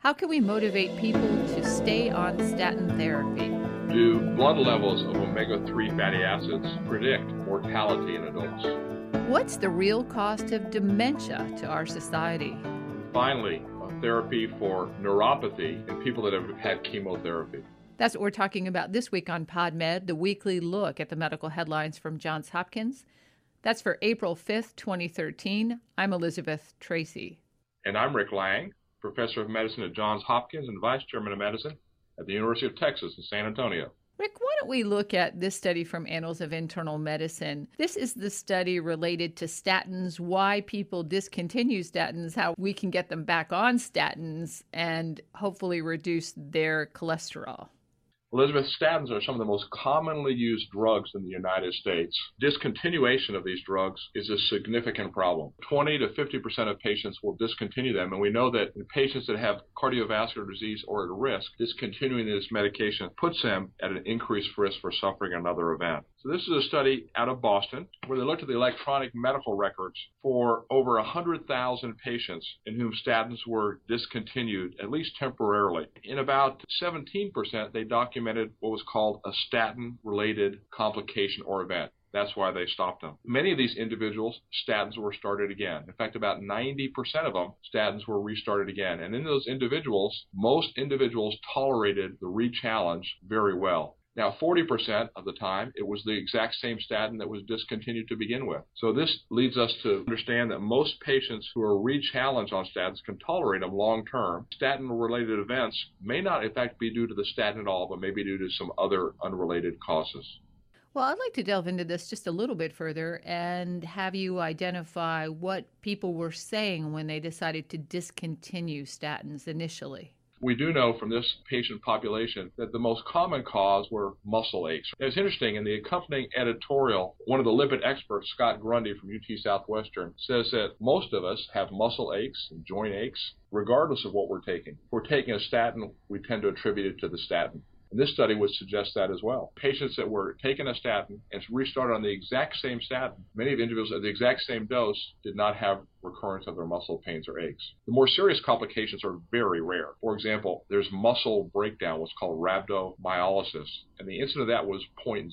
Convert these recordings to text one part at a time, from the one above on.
How can we motivate people to stay on statin therapy? Do blood levels of omega-3 fatty acids predict mortality in adults? What's the real cost of dementia to our society? Finally, a therapy for neuropathy in people that have had chemotherapy. That's what we're talking about this week on PodMed, the weekly look at the medical headlines from Johns Hopkins. That's for April 5th, 2013. I'm Elizabeth Tracy. And I'm Rick Lang, Professor of Medicine at Johns Hopkins and Vice Chairman of Medicine at the University of Texas in San Antonio. Rick, why don't we look at this study from Annals of Internal Medicine? This is the study related to statins, why people discontinue statins, how we can get them back on statins, and hopefully reduce their cholesterol. Elizabeth, statins are some of the most commonly used drugs in the United States. Discontinuation of these drugs is a significant problem. 20 to 50% of patients will discontinue them, and we know that in patients that have cardiovascular disease or at risk, discontinuing this medication puts them at an increased risk for suffering another event. So this is a study out of Boston where they looked at the electronic medical records for over 100,000 patients in whom statins were discontinued, at least temporarily. In about 17%, they documented what was called a statin-related complication or event. That's why they stopped them. Many of these individuals, statins were started again. In fact, about 90% of them, statins were restarted again. And in those individuals, most individuals tolerated the re-challenge very well. Now, 40% of the time, it was the exact same statin that was discontinued to begin with. So this leads us to understand that most patients who are re-challenged on statins can tolerate them long-term. Statin-related events may not, in fact, be due to the statin at all, but may be due to some other unrelated causes. Well, I'd like to delve into this just a little bit further and have you identify what people were saying when they decided to discontinue statins initially. We do know from this patient population that the most common cause were muscle aches. It's interesting, in the accompanying editorial, one of the lipid experts, Scott Grundy from UT Southwestern, says that most of us have muscle aches and joint aches, regardless of what we're taking. If we're taking a statin, we tend to attribute it to the statin. And this study would suggest that as well. Patients that were taking a statin and restarted on the exact same statin, many of the individuals at the exact same dose did not have recurrence of their muscle pains or aches. The more serious complications are very rare. For example, there's muscle breakdown, what's called rhabdomyolysis, and the incidence of that was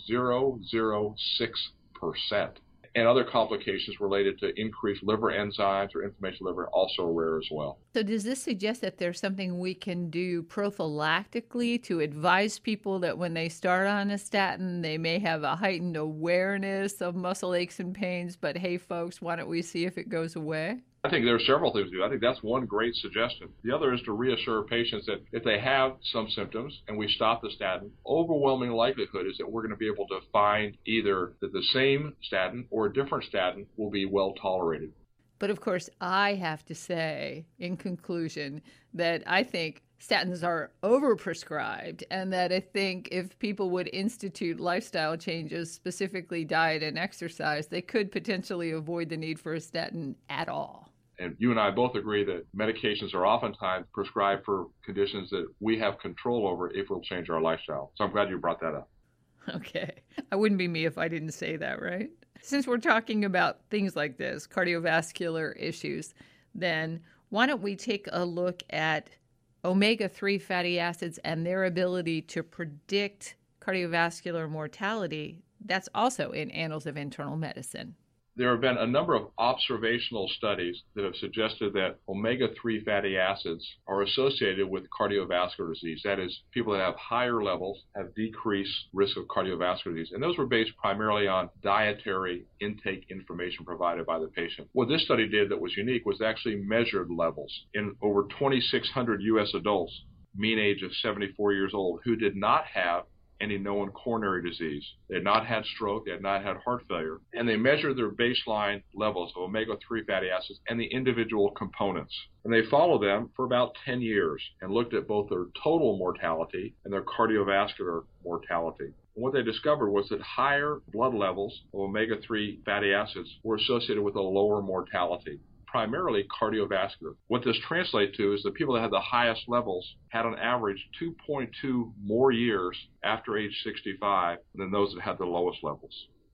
0.006%. And other complications related to increased liver enzymes or inflammation of liver also rare as well. So does this suggest that there's something we can do prophylactically to advise people that when they start on a statin, they may have a heightened awareness of muscle aches and pains, but hey, folks, why don't we see if it goes away? I think there are several things to do. I think that's one great suggestion. The other is to reassure patients that if they have some symptoms and we stop the statin, overwhelming likelihood is that we're going to be able to find either that the same statin or a different statin will be well tolerated. But of course, I have to say, in conclusion, that I think statins are overprescribed and that I think if people would institute lifestyle changes, specifically diet and exercise, they could potentially avoid the need for a statin at all. And you and I both agree that medications are oftentimes prescribed for conditions that we have control over if we'll change our lifestyle. So I'm glad you brought that up. Okay. I wouldn't be me if I didn't say that, right? Since we're talking about things like this, cardiovascular issues, then why don't we take a look at omega-3 fatty acids and their ability to predict cardiovascular mortality? That's also in Annals of Internal Medicine. There have been a number of observational studies that have suggested that omega-3 fatty acids are associated with cardiovascular disease. That is, people that have higher levels have decreased risk of cardiovascular disease. And those were based primarily on dietary intake information provided by the patient. What this study did that was unique was actually measured levels in over 2,600 U.S. adults, mean age of 74 years old, who did not have any known coronary disease. They had not had stroke, they had not had heart failure, and they measured their baseline levels of omega-3 fatty acids and the individual components. And they followed them for about 10 years and looked at both their total mortality and their cardiovascular mortality. And what they discovered was that higher blood levels of omega-3 fatty acids were associated with a lower mortality, primarily cardiovascular. What this translates to is the people that had the highest levels had on average 2.2 more years after age 65 than those that had the lowest levels.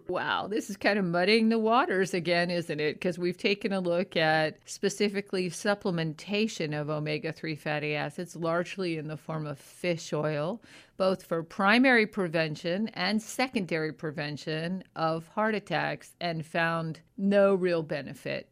Wow, this is kind of muddying the waters again, isn't it? Because we've taken a look at specifically supplementation of omega-3 fatty acids, largely in the form of fish oil, both for primary prevention and secondary prevention of heart attacks, and found no real benefit.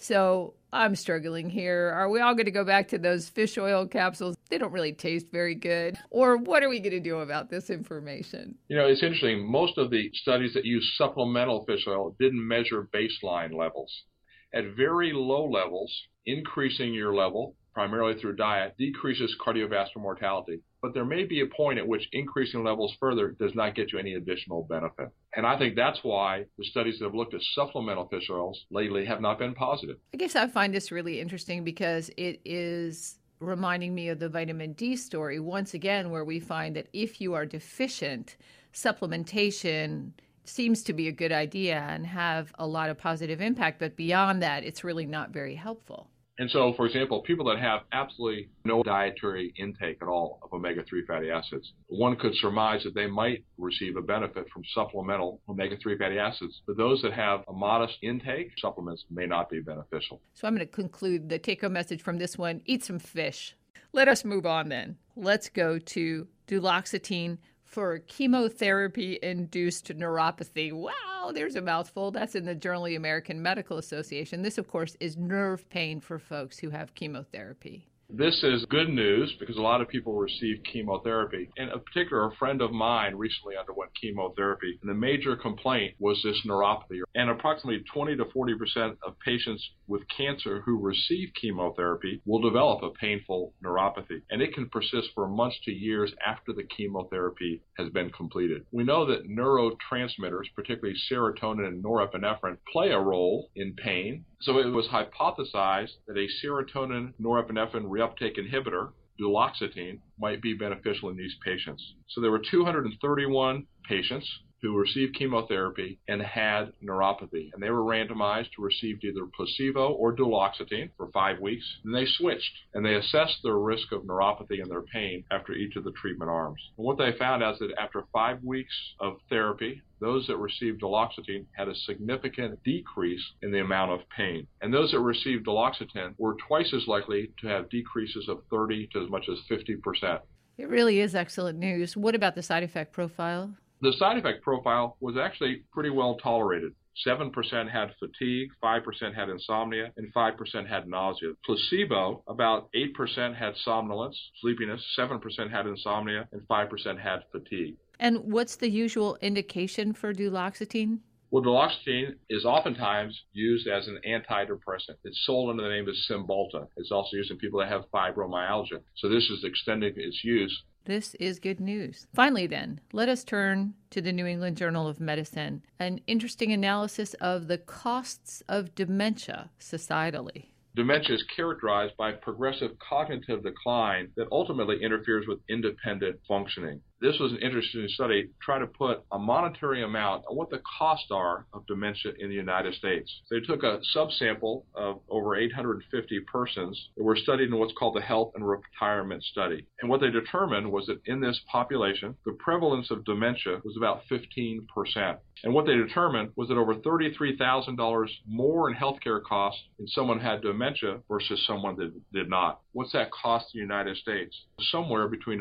So I'm struggling here. Are we all going to go back to those fish oil capsules? They don't really taste very good. Or what are we going to do about this information? It's interesting. Most of the studies that use supplemental fish oil didn't measure baseline levels. At very low levels, increasing your level, primarily through diet, decreases cardiovascular mortality. But there may be a point at which increasing levels further does not get you any additional benefit. And I think that's why the studies that have looked at supplemental fish oils lately have not been positive. I guess I find this really interesting because it is reminding me of the vitamin D story, once again, where we find that if you are deficient, supplementation seems to be a good idea and have a lot of positive impact. But beyond that, it's really not very helpful. And so, for example, people that have absolutely no dietary intake at all of omega-3 fatty acids, one could surmise that they might receive a benefit from supplemental omega-3 fatty acids. But those that have a modest intake, supplements may not be beneficial. So I'm going to conclude the take-home message from this one: eat some fish. Let us move on then. Let's go to duloxetine for chemotherapy-induced neuropathy. Wow, there's a mouthful. That's in the Journal of the American Medical Association. This, of course, is nerve pain for folks who have chemotherapy. This is good news because a lot of people receive chemotherapy. In particular, a friend of mine recently underwent chemotherapy, and the major complaint was this neuropathy. And approximately 20 to 40% of patients with cancer who receive chemotherapy will develop a painful neuropathy, and it can persist for months to years after the chemotherapy has been completed. We know that neurotransmitters, particularly serotonin and norepinephrine, play a role in pain. So it was hypothesized that a serotonin norepinephrine reuptake inhibitor, duloxetine, might be beneficial in these patients. So there were 231 patients who received chemotherapy and had neuropathy, and they were randomized to receive either placebo or duloxetine for 5 weeks. Then they switched, and they assessed their risk of neuropathy and their pain after each of the treatment arms. And what they found is that after 5 weeks of therapy, those that received duloxetine had a significant decrease in the amount of pain. And those that received duloxetine were twice as likely to have decreases of 30 to as much as 50%. It really is excellent news. What about the side effect profile? The side effect profile was actually pretty well tolerated. 7% had fatigue, 5% had insomnia, and 5% had nausea. Placebo, about 8% had somnolence, sleepiness, 7% had insomnia, and 5% had fatigue. And what's the usual indication for duloxetine? Well, duloxetine is oftentimes used as an antidepressant. It's sold under the name of Cymbalta. It's also used in people that have fibromyalgia. So this is extending its use. This is good news. Finally, then, let us turn to the New England Journal of Medicine, an interesting analysis of the costs of dementia societally. Dementia is characterized by progressive cognitive decline that ultimately interferes with independent functioning. This was an interesting study trying to put a monetary amount on what the costs are of dementia in the United States. They took a subsample of over 850 persons that were studied in what's called the Health and Retirement Study. And what they determined was that in this population, the prevalence of dementia was about 15%. And what they determined was that over $33,000 more in healthcare costs if someone had dementia versus someone that did not. What's that cost in the United States? Somewhere between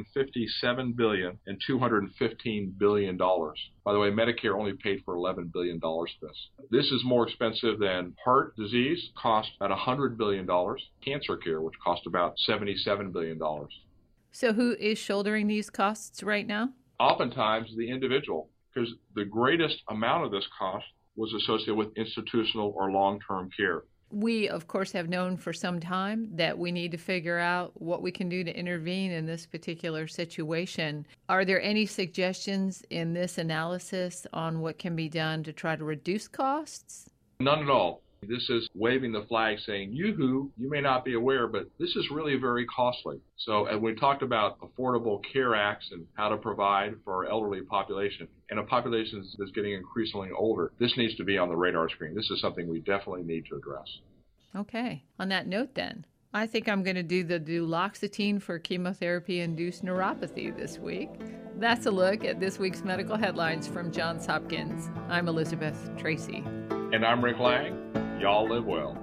$157 billion and $215 billion. By the way, Medicare only paid for $11 billion for this. This is more expensive than heart disease, cost about $100 billion, cancer care, which cost about $77 billion. So who is shouldering these costs right now? Oftentimes the individual, because the greatest amount of this cost was associated with institutional or long-term care. We, of course, have known for some time that we need to figure out what we can do to intervene in this particular situation. Are there any suggestions in this analysis on what can be done to try to reduce costs? None at all. This is waving the flag saying, yoo-hoo, you may not be aware, but this is really very costly. So as we talked about Affordable Care Acts and how to provide for our elderly population, and a population that's getting increasingly older, this needs to be on the radar screen. This is something we definitely need to address. Okay. On that note then, I think I'm going to do the duloxetine for chemotherapy-induced neuropathy this week. That's a look at this week's medical headlines from Johns Hopkins. I'm Elizabeth Tracy. And I'm Rick Lang. Y'all live well.